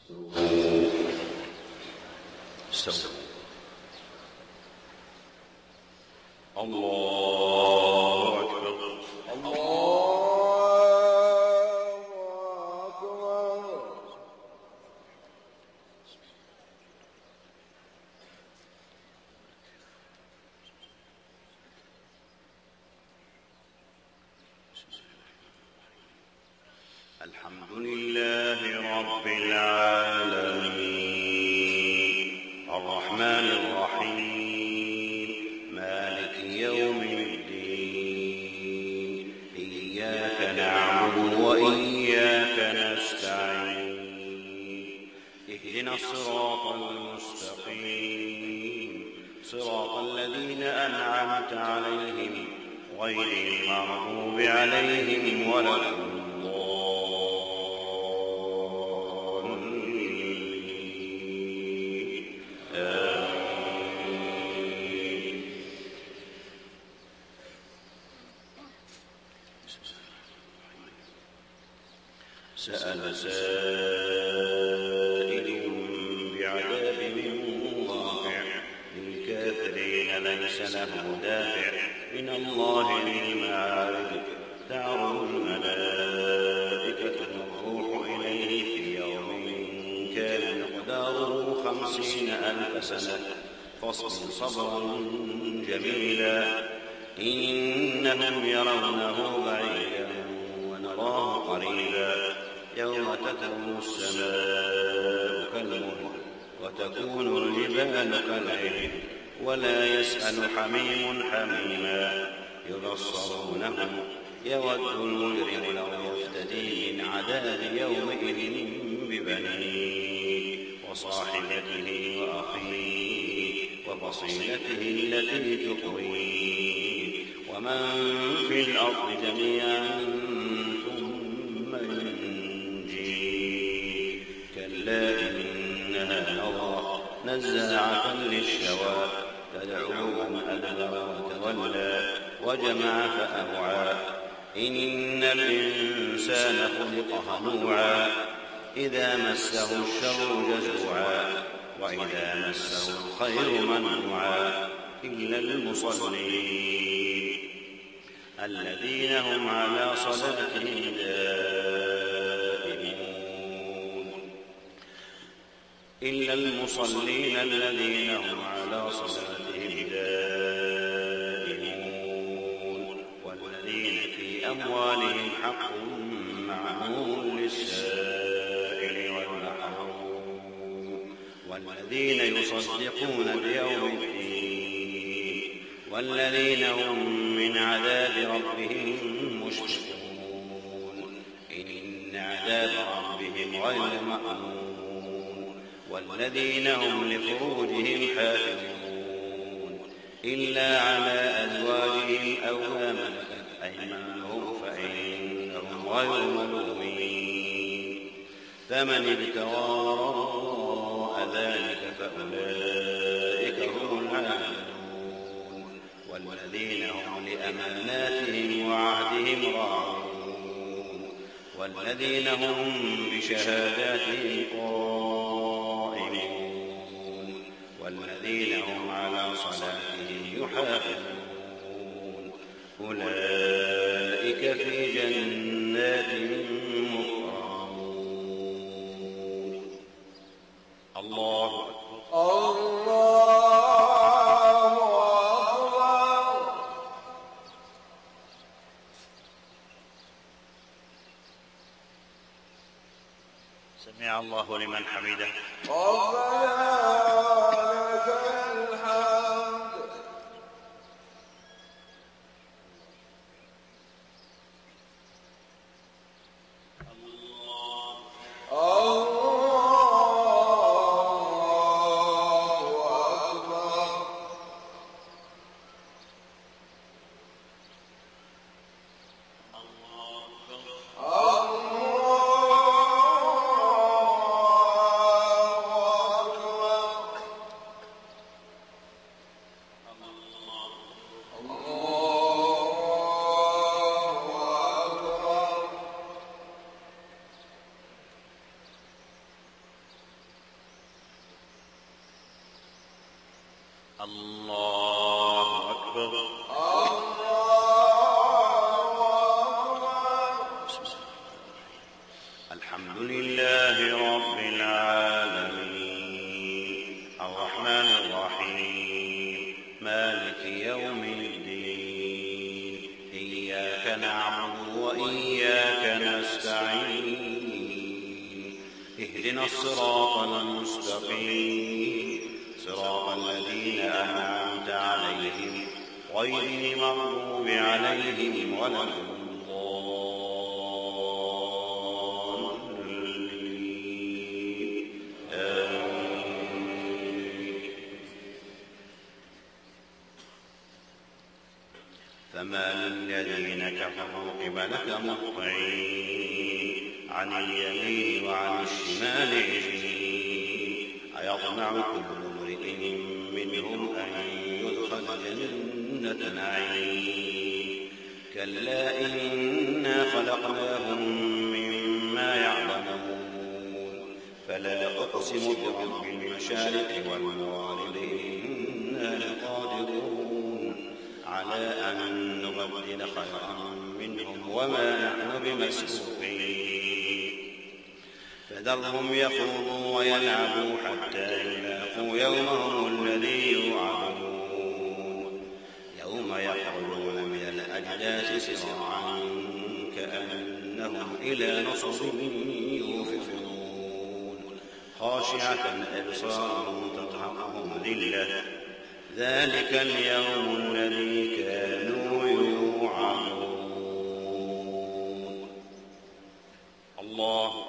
استووا. الله أكبر. الله أكبر. الحمد لله رب العالمين الرحمن الرحيم مالك يوم الدين إياك نعبد وإياك نستعين اهدنا الصراط المستقيم صراط الذين أنعمت عليهم غير المغضوب عليهم ولا الضالين. سأل سائل بعذاب واقع للكافرين ليس له دافع من الله ذي المعارج تعرج الملائكة والروح إليه في يوم كان مقداره 50,000 سنة فاصبر صبرا جميلا إنهم يرونه بعيدا ونراه قريبا يوم تكون السماء كالمهل وتكون الجبال كالعهن ولا يسأل حميم حميما يبصرونهم يود المجرم لو يفتدي من عذاب يومئذ ببنيه وصاحبته وأخيه وفصيلته التي تؤويه ومن في الأرض جميعا ثم ينجيه كلا إنها لظى نزاعة للشوى تدعو من أدبر وتولى وجمع فأوعى إن الإنسان خلق هلوعا إذا مسه الشر جزوعا وإذا مسه الخير منوعا إلا المصلين الذين هم على صلاتهم دائمون إلا المصلين الذين هم على صلاتهم دائمون والذين في أموالهم حق معلوم للسائل والمحروم والذين يصدقون بيوم الدين والذين هم من عذاب ربهم مشفقون إن عذاب ربهم غير مأمون والذين هم لفروجهم حافظون إلا على أزواجهم أو ما ملكت أيمانهم فإنهم غير ملومين فمن ابتغى وراء ذلك فأولئك هم العادون والذين هم لأماناتهم وعهدهم راعون والذين هم بشهاداتهم قائمون والذين هم على صلاتهم يحافظون أولئك في جنات مكرمون. الله أكبر. سمع الله لمن حمده. ربنا لك الحمد. الله أكبر. الله أكبر. الحمد لله رب العالمين الرحمن الرحيم مالك يوم الدين إياك نعبد وإياك نستعين اهدنا الصراط المستقيم صراط الذين أنعمت عليهم غير المغضوب عليهم ولا الضالين. فما للذين كفروا قبلك مهطعين عن اليمين وعن الشمال عزين أيطمع كل امرئ منهم أن يدخل جنة نعيم كلا إنا خلقناهم مما يعلمون فلا أقسم برب المشارق والمغارب إنا لقادرون على أن نبدل خيرا منهم وما نحن بمسبوقين فذرهم يخوضوا ويلعبوا حتى يلاقوا يومهم الذي يوعدون يوم يخرجون من الأجداث سراعا كأنهم إلى نصب يوفضون خاشعة أبصارهم ترهقهم ذلة ذلك اليوم الذي كانوا يوعدون. الله